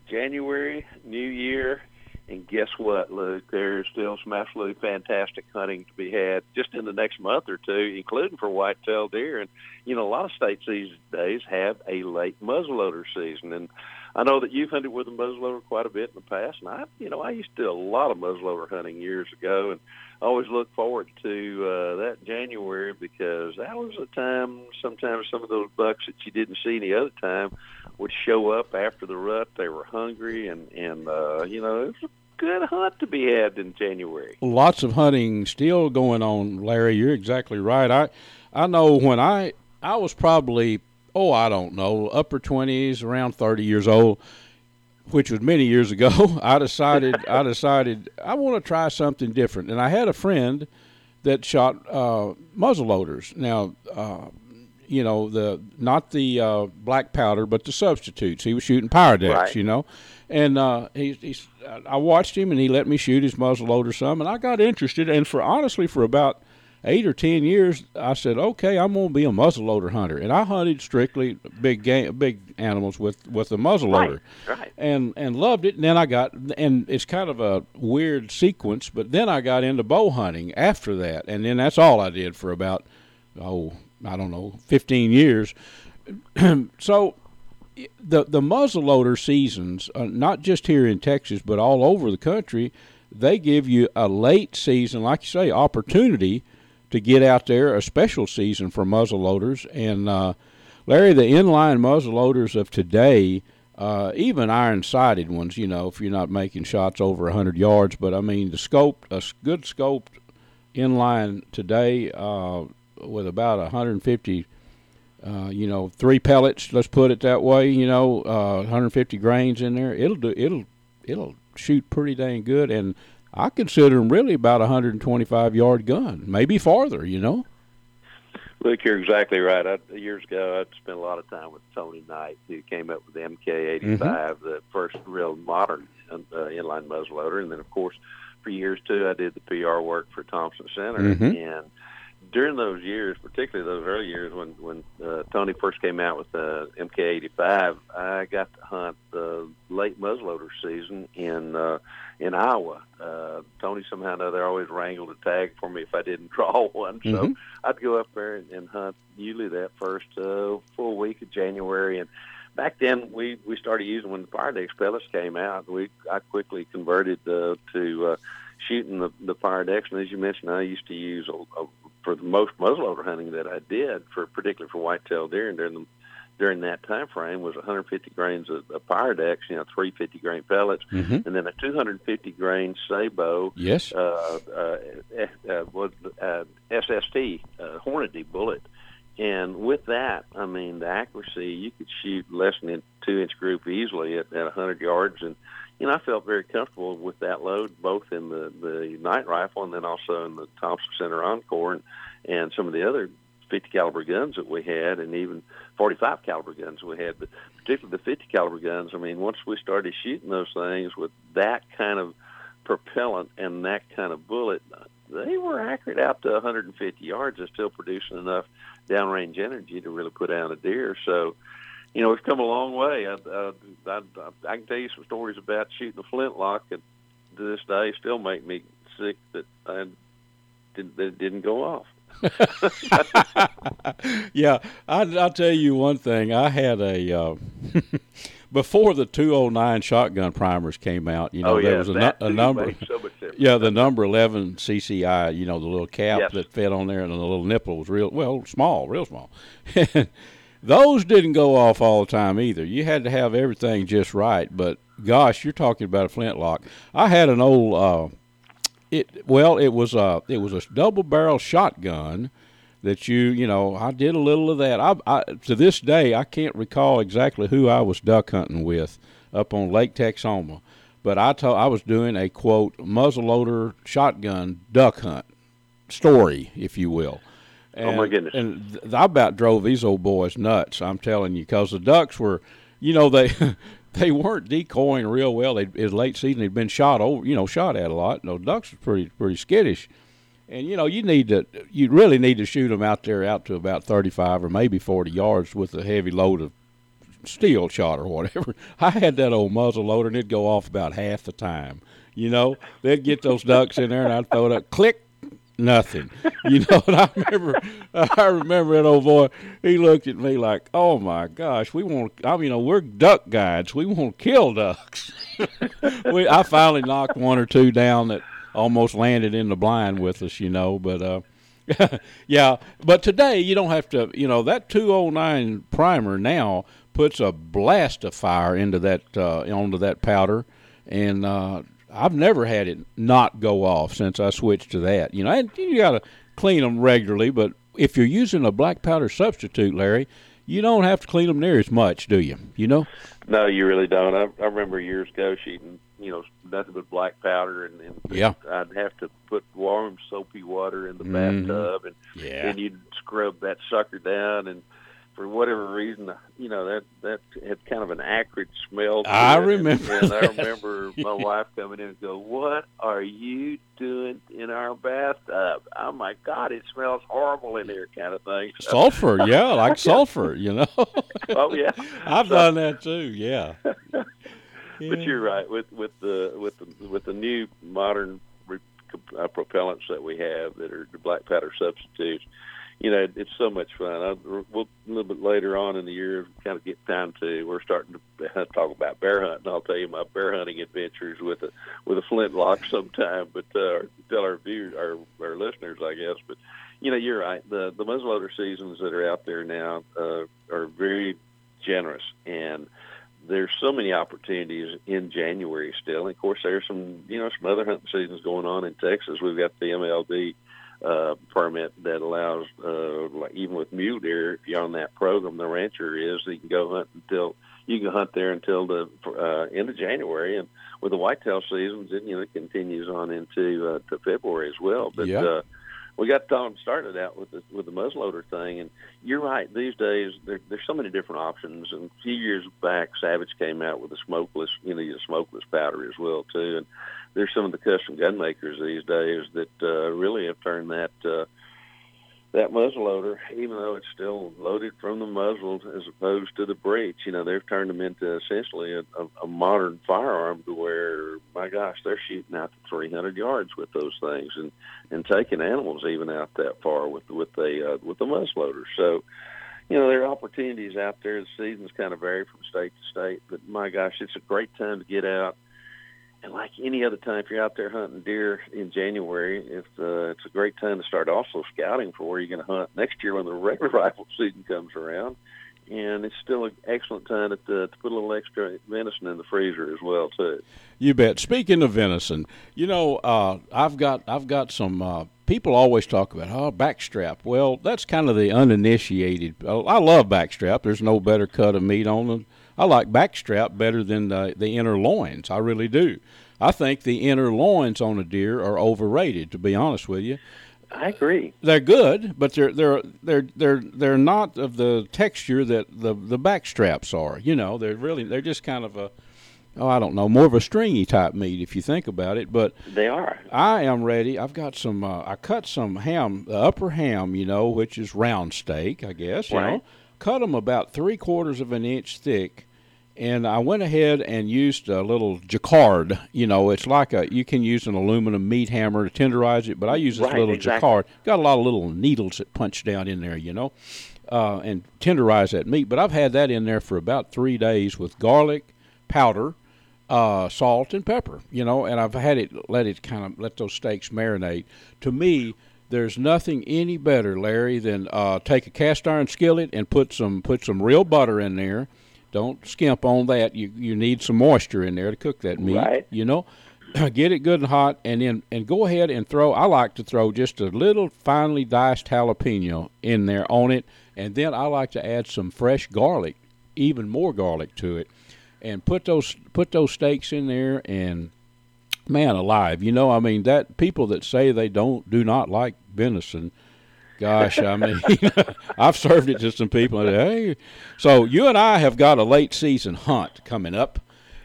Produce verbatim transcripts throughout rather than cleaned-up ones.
January, New Year, and guess what, Luke? There's still some absolutely fantastic hunting to be had just in the next month or two, including for white-tailed deer. And, you know, a lot of states these days have a late muzzleloader season. And I know that you've hunted with a muzzleloader quite a bit in the past. And, I, you know, I used to do a lot of muzzleloader hunting years ago. And I always look forward to uh, that January because that was a time sometimes some of those bucks that you didn't see any other time would show up after the rut. They were hungry, and, and uh, you know, it was a good hunt to be had in January. Lots of hunting still going on, Larry. You're exactly right. I I know when I, I was probably, oh, I don't know, upper twenties, around thirty years old, which was many years ago, I decided I decided I want to try something different. And I had a friend that shot uh, muzzleloaders. Now, uh, you know, the not the uh, black powder, but the substitutes. He was shooting Pyrodex, right. you know. And uh, he, he's, I watched him, and he let me shoot his muzzleloader some, and I got interested. And for honestly, for about eight or ten years, I said, okay, I'm going to be a muzzleloader hunter. And I hunted strictly big game, big animals with, with a muzzleloader. Right, right. And, and loved it. And then I got, and it's kind of a weird sequence, but then I got into bow hunting after that. And then that's all I did for about, oh, I don't know, fifteen years. So the the muzzleloader seasons, uh, not just here in Texas, but all over the country, they give you a late season, like you say, opportunity to get out there, a special season for muzzleloaders. And, uh, Larry, the inline muzzleloaders of today, uh, even iron-sighted ones, you know, if you're not making shots over one hundred yards, but, I mean, the scoped, a good scoped inline today uh, with about one hundred fifty, uh, you know, three pellets, let's put it that way, you know, uh, one hundred fifty grains in there, it'll do, it'll, it'll shoot pretty dang good. And I consider them really about a one hundred twenty-five yard gun, maybe farther, you know. Look, you're exactly right. I, years ago, I spent a lot of time with Tony Knight, who came up with the M K eighty-five, mm-hmm. the first real modern uh, inline muzzleloader. And then, of course, for years, too, I did the P R work for Thompson Center. Mm-hmm. And during those years, particularly those early years when, when uh, Tony first came out with the M K eighty-five, I got to hunt the late muzzleloader season in uh, in Iowa. Uh, Tony somehow or another always wrangled a tag for me if I didn't draw one. So mm-hmm. I'd go up there and, and hunt usually that first uh, full week of January. And back then, we, we started using, when the Pyrodex pellets came out, we I quickly converted uh, to uh, shooting the, the Pyrodex. And as you mentioned, I used to use, a, a, for the most muzzleloader hunting that I did, for particularly for white-tailed deer, and during the during that time frame was one hundred fifty grains of, of Pyrodex, you know, three fifty grain pellets, mm-hmm. and then a two hundred fifty grain Sabo, yes, uh, uh, uh, was uh, S S T uh, Hornady bullet, and with that, I mean, the accuracy, you could shoot less than a two inch group easily at, at one hundred yards, and you know, I felt very comfortable with that load, both in the the night rifle and then also in the Thompson Center Encore and, and some of the other fifty caliber guns that we had, and even forty-five caliber guns we had, but particularly the fifty caliber guns. I mean, once we started shooting those things with that kind of propellant and that kind of bullet, they were accurate out to one hundred fifty yards and still producing enough downrange energy to really put down a deer. So, you know, we've come a long way. I, I, I, I can tell you some stories about shooting a flintlock that to this day still make me sick that I didn't, that it didn't go off. Yeah, I, I'll tell you one thing. I had a uh, before the two oh nine shotgun primers came out. You know, oh, yeah, there was a, a number. So yeah, the number eleven C C I. You know, the little cap yes. that fed on there, and the little nipple was real well small, real small. Those didn't go off all the time either. You had to have everything just right. But gosh, you're talking about a flintlock. I had an old. Uh, It well, it was a it was a double barrel shotgun that you you know I did a little of that. I, I to this day I can't recall exactly who I was duck hunting with up on Lake Texoma, but I told I was doing a quote muzzleloader shotgun duck hunt story, if you will. And, oh my goodness! And th- I about drove these old boys nuts. I'm telling you, because the ducks were, you know they. They weren't decoying real well. They, it was late season. They'd been shot over, you know, shot at a lot. And those ducks were pretty, pretty skittish. And you know, you need to, you really need to shoot them out there out to about thirty-five or maybe forty yards with a heavy load of steel shot or whatever. I had that old muzzle loader, and it'd go off about half the time. You know, they'd get those ducks in there, and I'd throw it up, click, nothing. You know, and I remember, I remember that old boy. He looked at me like, "Oh my gosh, we want. I mean, you know, we're duck guides. We want to kill ducks." we, I finally knocked one or two down that almost landed in the blind with us. You know, but uh, yeah. But today you don't have to. You know, that two oh nine primer now puts a blast of fire into that uh, onto that powder, and uh, I've never had it not go off since I switched to that. You know, and you got to clean them regularly, but if you're using a black powder substitute, Larry, you don't have to clean them near as much, do you? You know? No, you really don't. I, I remember years ago shooting, you know, nothing but black powder, and, and yeah. I'd have to put warm, soapy water in the mm-hmm. bathtub, and yeah. then you'd scrub that sucker down, and for whatever reason, you know, that that had kind of an acrid smell to I it. remember And, and I that. remember my wife coming in and go, "What are you doing in our bathtub? Oh, my God, it smells horrible in here," kind of thing. So, sulfur, yeah, like sulfur, you know. oh, yeah. I've so, done that too, yeah. yeah. But you're right. With with the with the with the new modern re- uh, propellants that we have that are the black powder substitutes, you know, it's so much fun. I, we'll, a little bit later on in the year, kind of get time to, we're starting to talk about bear hunting. I'll tell you my bear hunting adventures with a with a flintlock sometime, but uh, tell our viewers, our, our listeners, I guess. But, you know, you're right. The the muzzleloader seasons that are out there now uh, are very generous, and there's so many opportunities in January still. And, of course, there's some, you know, some other hunting seasons going on in Texas. We've got the M L D Uh, permit that allows, uh, like even with mule deer, if you're on that program, the rancher is, you can go hunt until, you can hunt there until the uh, end of January. And with the whitetail seasons, it, you know, it continues on into uh, to February as well. But yeah. uh, we got Tom started out with the, with the muzzleloader thing. And you're right, these days there, there's so many different options. And a few years back, Savage came out with a smokeless, you know, a smokeless powder as well, too. And there's some of the custom gun makers these days that uh, really have turned that uh, that muzzleloader, even though it's still loaded from the muzzle as opposed to the breech, you know, they've turned them into essentially a, a, a modern firearm to where, my gosh, they're shooting out to three hundred yards with those things, and, and taking animals even out that far with with a uh, with the muzzleloader. So, you know, there are opportunities out there. The seasons kind of vary from state to state, but my gosh, it's a great time to get out. And like any other time, if you're out there hunting deer in January, it's, uh, it's a great time to start also scouting for where you're going to hunt next year when the regular rifle season comes around. And it's still an excellent time to, to put a little extra venison in the freezer as well, too. You bet. Speaking of venison, you know, uh, I've got I've got some uh, people always talk about, oh, backstrap. Well, that's kind of the uninitiated. I love backstrap. There's no better cut of meat on them. I like backstrap better than the, the inner loins. I really do. I think the inner loins on a deer are overrated, to be honest with you. I agree. They're good, but they're they're they're they're they're not of the texture that the the backstraps are. You know, they're really they're just kind of a, oh, I don't know, more of a stringy type meat if you think about it. But they are. I am ready. I've got some. Uh, I cut some ham, the upper ham, you know, which is round steak, I guess. You right. know, cut them about three quarters of an inch thick. And I went ahead and used a little jacquard. You know, it's like a, you can use an aluminum meat hammer to tenderize it, but I use this right, little exactly. jacquard. Got a lot of little needles that punch down in there, you know, uh, and tenderize that meat. But I've had that in there for about three days with garlic powder, uh, salt, and pepper, you know, and I've had it, let it kind of, let those steaks marinate. To me, there's nothing any better, Larry, than uh, take a cast iron skillet and put some put some real butter in there. Don't skimp on that. You you need some moisture in there to cook that meat. Right. You know, get it good and hot, and then and go ahead and throw. I like to throw just a little finely diced jalapeno in there on it, and then I like to add some fresh garlic, even more garlic to it, and put those put those steaks in there. And man alive, you know, I mean, that people that say they don't do not like venison. Gosh, I mean, I've served it to some people. And, hey, so you and I have got a late season hunt coming up,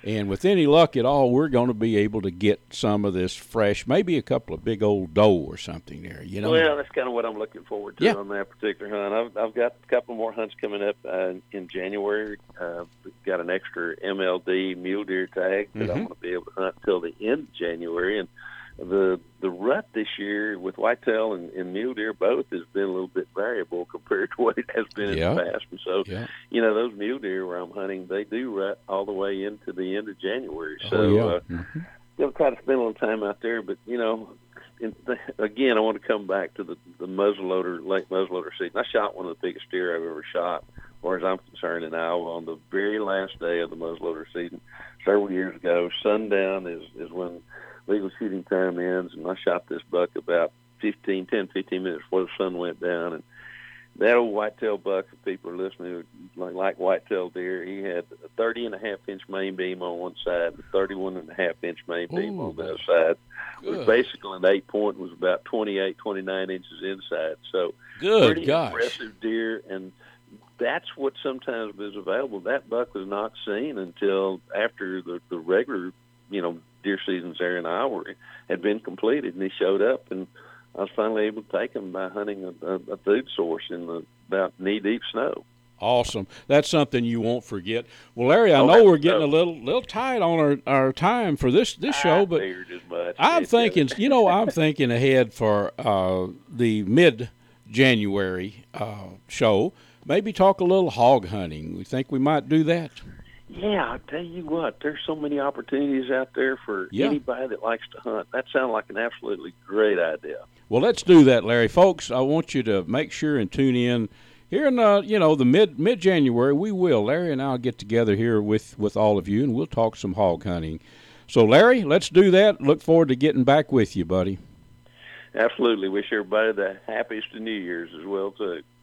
And with any luck at all, we're going to be able to get some of this fresh, maybe a couple of big old doe or something there, you know? Well, that's kind of what I'm looking forward to yeah. on that particular hunt. I've, I've got a couple more hunts coming up uh, in January. Uh, we've got an extra M L D mule deer tag that mm-hmm. I want to be able to hunt until the end of January. And the the rut this year with whitetail and, and mule deer both has been a little bit variable compared to what it has been yeah. in the past. And so, yeah. you know, those mule deer where I'm hunting, they do rut all the way into the end of January. So, oh, yeah. uh, mm-hmm. going to try to spend a little time out there. But, you know, in the, again, I want to come back to the, the muzzleloader, late muzzleloader season. I shot one of the biggest deer I've ever shot, as far as I'm concerned, in Iowa on the very last day of the muzzleloader season several years ago. Sundown is, is when legal shooting time ends, and I shot this buck about fifteen, ten, fifteen minutes before the sun went down. And that old whitetail buck, if people are listening, like, like whitetail deer, he had a thirty and a half inch main beam on one side, and thirty-one and a half inch main beam Ooh, on the other side. good. It was basically an eight point, was about twenty-eight, twenty-nine inches inside. So good pretty gosh. impressive deer, and that's what sometimes is available. That buck was not seen until after the, the regular, you know, deer seasons there in Iowa had been completed, and he showed up, and I was finally able to take him by hunting a, a, a food source in the about knee-deep snow. Awesome. That's something you won't forget. Well, Larry, I oh, know we're getting so. a little little tight on our, our time for this, this show, but much, I'm thinking, you know, I'm thinking ahead for uh, the mid-January uh, show. Maybe talk a little hog hunting. We think we might do that. Yeah, I'll tell you what, there's so many opportunities out there for yeah. anybody that likes to hunt. That sounds like an absolutely great idea. Well, let's do that, Larry. Folks, I want you to make sure and tune in. Here in, uh, you know, the mid, mid-January, we will. Larry and I will get together here with, with all of you, and we'll talk some hog hunting. So, Larry, let's do that. Look forward to getting back with you, buddy. Absolutely. Wish everybody the happiest of New Year's as well, too.